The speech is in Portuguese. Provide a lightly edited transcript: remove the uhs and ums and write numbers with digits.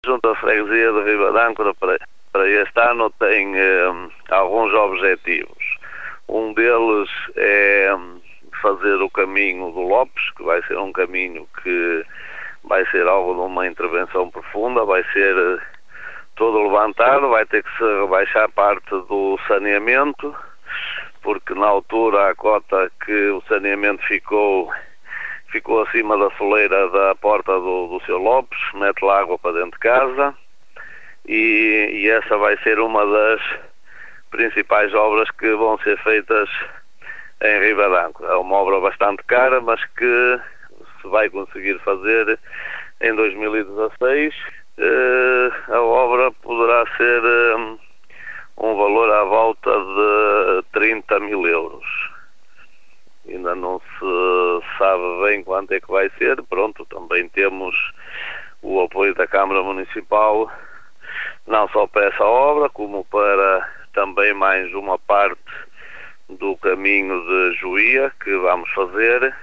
A Junta de Freguesia de Ribadâncora para este ano tem alguns objetivos. Um deles é fazer o caminho do Lopes, que vai ser um caminho que vai ser algo de uma intervenção profunda, vai ser todo levantado, vai ter que se rebaixar parte do saneamento, porque na altura a cota que o saneamento ficou acima da soleira da porta do Sr. Lopes, mete lá água para dentro de casa e essa vai ser uma das principais obras que vão ser feitas em Ribadâncora. É uma obra bastante cara, mas que se vai conseguir fazer em 2016. A obra poderá ser um valor à volta de 30 mil euros. Ainda não se sabe bem quanto é que vai ser. Pronto, também temos o apoio da Câmara Municipal, não só para essa obra, como para também mais uma parte do caminho de Joia que vamos fazer.